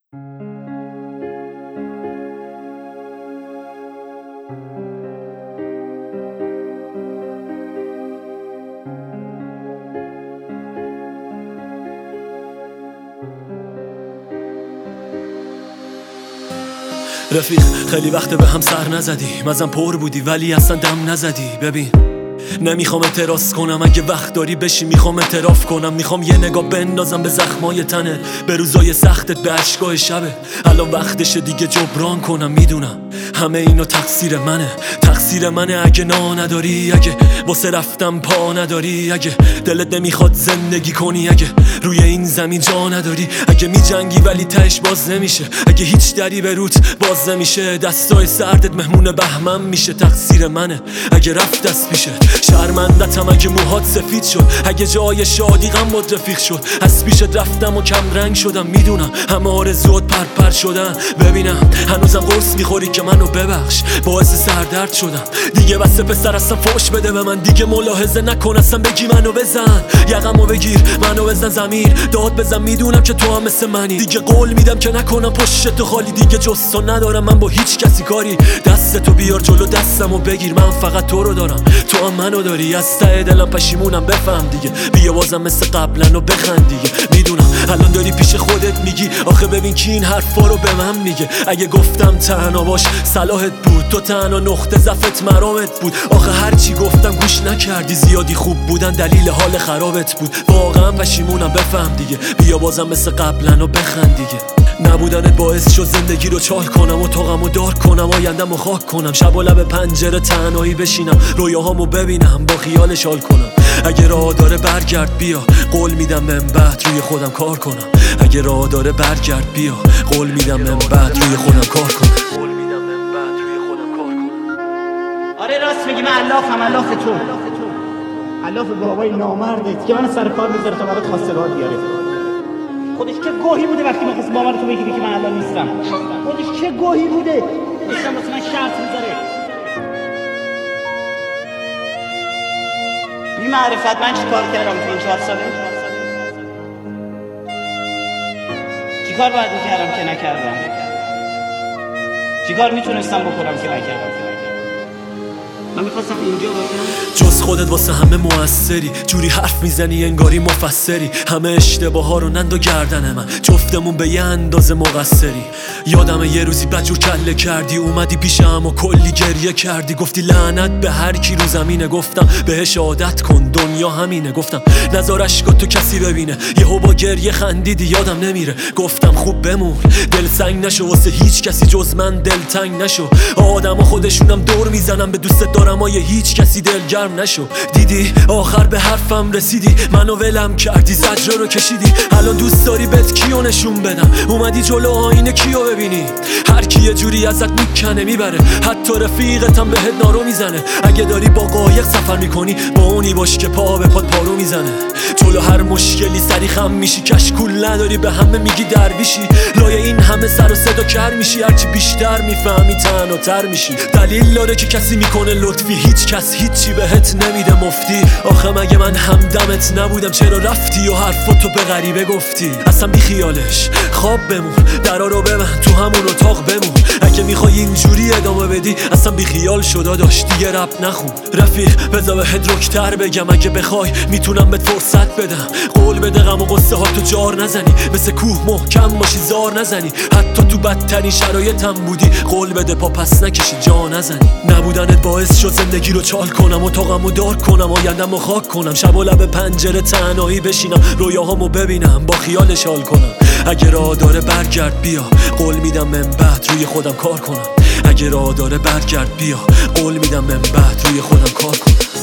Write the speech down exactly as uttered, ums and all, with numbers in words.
رفیق خیلی وقت به هم سر نزدی، مزم پر بودی ولی اصلا دم نزدی. ببین نمیخوام اعتراض کنم، اگه وقت داری بشی میخوام اعتراف کنم. میخوام یه نگاه بندازم به زخمای تنه، به روزای سختت، به اشکای شبه. الان وقتشه دیگه جبران کنم، میدونم همه اینو تقصیر منه. تقصیر منه اگه نا نداری، اگه واسه رفتم پا نداری، اگه دلت نمیخواد زندگی کنی، اگه روی این زمین جا نداری، اگه میجنگی ولی تهش باز نمیشه، اگه هیچ دری به روت باز نمیشه، دستای سردت مهمون بهمن میشه. تقصیر منه اگه رفت دست پیشه، شرمندتم اگه موهات سفید شد، اگه جای شادی غم باد رفیق شد. از پیشت رفتم و کم رنگ شدم، میدونم همه آرزوات پرپر شدن. ببینم هنوزم قرص میخوری که منو ببخش، باعث سردرد شدم. دیگه بس پسر هستم فوش بده به من، دیگه ملاحظه نکن اصلا بگی منو بزن، یقمو بگیر منو بزن زمین، داد بزن. میدونم که تو هم مثل منی، دیگه قول میدم که نکنم پشت تو خالی. دیگه جز تو ندارم من با هیچ کسی کاری، دستتو بیار جلو دستمو بگیر، من فقط تو رو دارم، تو هم منو داری. از ته دلم پشیمونم، بفهم دیگه، بیا بازم مثل قبلا و بخند دیگه. میدونم الان داری پیش خودت میگی آخه ببین کی این حرفا رو به من میگه. اگه گفتم تنها باش صلاحت بود، تو تنها نقطه ضعفت مرامت بود. آخه هرچی گفتم گوش نکردی، زیادی خوب بودن دلیل حال خرابت بود. واقعا پشیمونم، بفهم دیگه، بیا بازم مثل قبلا و بخند دیگه. نبودنت باعث شد زندگی رو چال کنم، اتاقمو دار کنم، آینده‌مو خاک کنم. شب و لب پنجره تنهایی بشینم، رویاهامو ببینم، با خیالش حال کنم. اگه راه داره برگرد بیا، قول میدم من بعد روی خودم کار کنم. اگه راه داره برگرد بیا، قول میدم من بعد روی خودم کار کنم. قول میدم من بعد روی خودم کار کنم. آره راست میگی، من علافم، علاف تو، علاف بابای نامردت که من سر کار بذاره تا برات خواستگار بیاره. خودش چه گوهی بوده وقتی میخواست باور تو بگیری که من الان نیستم. خودش چه گوهی بوده نیستم واسه من شرط میذاره. بی معرفت من چی کار کردم تو این چهار ساله؟ چی کار باید میکردم که نکردم؟ چی کار میتونستم بکنم که نکردم؟ من میخواستم اینجا باشم. جز خودت واسه همه موثری، جوری حرف میزنی انگاری مفسری. همه اشتباه ها رو نند و گردن من، جفتمون به یه اندازه مقصری. یادم یه روزی بدجور کله کردی، اومدی پیشم و کلی گریه کردی. گفتی لعنت به هر کی رو زمینه، گفتم بهش عادت کن دنیا همینه. گفتم نذار اشکات تو کسی ببینه، یهو با گریه خندیدی یادم نمیره. گفتم خوب بمون، دل سنگ نشو واسه هیچ کسی جز من، دل تنگ نشو. آدم خودشونم دور میزنم، به دوست دارم آیه هیچ کسی دلگرم نشو. دیدی آخر به حرفم رسیدی، منو ولم کردی، زجر رو کشیدی. الان دوست داری بهت کیو نشون بدم، اومدی جلو آینه کیو ببینی. هر کی یه جوری ازت میکنه میبره، حتی رفیقتم بهت نارو میزنه. اگه داری با قایق سفر میکنی، با اونی باش که پا به پات پارو میزنه. جلو هر مشکلی سری خم میشی، کشکول نداری به همه میگی درویشی. لای این همه سر و صدا کر میشی، هرچی بیشتر میفهمی تنها تر میشی. دلیل داره که کسی میکنه لطفی، هیچ کس هیچی بهت نمیده مفتی. آخه مگه من همدمت نبودم؟ چرا رفتی و حرفاتو به غریبه گفتی؟ اصلا بی خیالش خواب بمون، درا رو ببند تو همون اتاق بمون. اگه میخوای اینجوری ادامه بدی اصلا بی خیال شدا داشت دیگه رپ نخون. رفیق بذار بهت رکتر بگم، اگه بخوای میتونم بهت فرصت بدم. قول بده غم و قصه ها تو جار نزنی، مثل کوه محکم باشی زار نزنی. حتی تو بدترین شرایطم بودی، قول بده پا پس نکشی جا نزنی. نبودنت باعث شد زندگی رو چال کنم، اتاقمو دار کنم، آینده‌مو خاک کنم. شب و لب پنجره تنهایی بشینم، رویاهامو ببینم، با خیالش حال کنم. اگه راه داره برگرد بیا، قول میدم من بعد روی خودم کار کنم. اگه راه داره برگرد بیا، قول میدم من بعد روی خودم کار کنم.